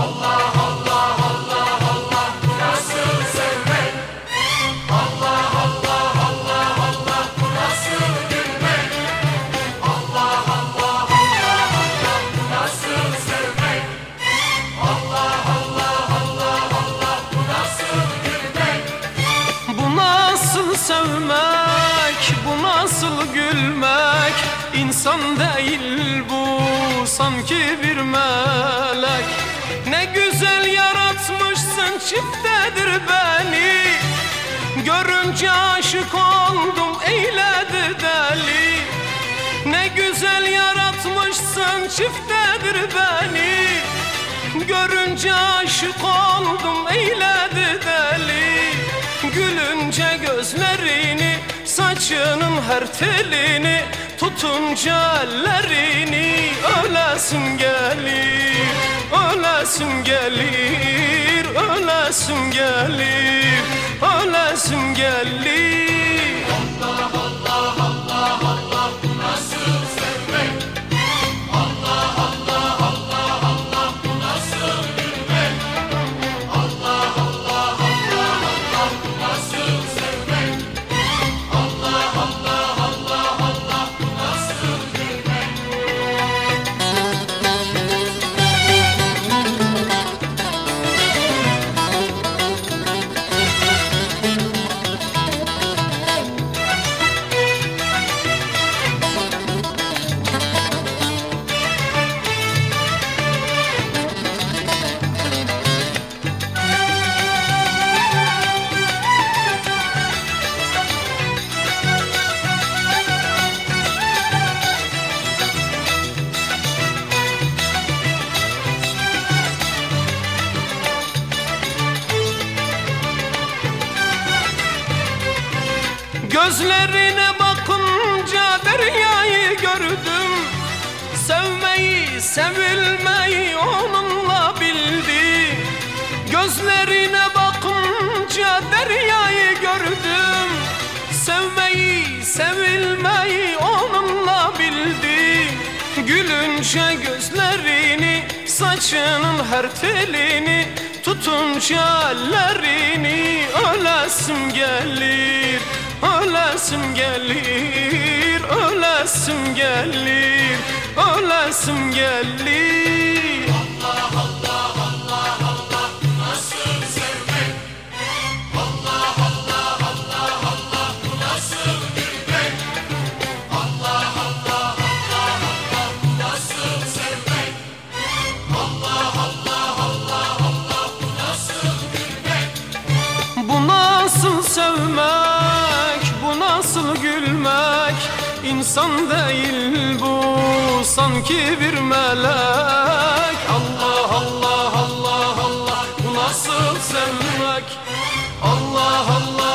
Sevmek, bu nasıl gülmek? İnsan değil bu, sanki bir melek. Ne güzel yaratmışsın, çiftedir beni. Görünce aşık oldum, eyledi deli. Ne güzel yaratmışsın, çiftedir beni. Görünce aşık oldum, eyledi deli. Gülünce gözlerini, saçının her telini, tutunca ellerini, ölesim gelir, ölesim gelir, ölesim gelir, ölesim gelir. Allah Allah Allah Allah, bu nasıl sevmek? Allah Allah Allah Allah, bu nasıl gülmek? Allah Allah Allah Allah, bu nasıl sevmek? Allah Allah Allah Allah, bu nasıl gülmek? Gözlerine bakınca deryayı gördüm. Sevmeyi, sevilmeyi onunla bildim. Gözlerine bakınca deryayı gördüm. Sevmeyi, sevilmeyi onunla bildim. Gülünce gözlerini, saçının her telini, tutunca ellerini, ölesim gelir, ölesim gelir, ölesim gelir, ölesim gelir. Allah Allah Allah Allah, bu nasıl sevmek? Allah Allah Allah Allah, bu nasıl gülmek? Allah Allah Allah Allah, bu nasıl sevmek? Allah Allah Allah Allah, bu nasıl gülmek? Bu nasıl sevmek, bu nasıl gülmek? İnsan değil bu, sanki bir melek. Allah Allah Allah Allah, bu nasıl sevmek? Allah Allah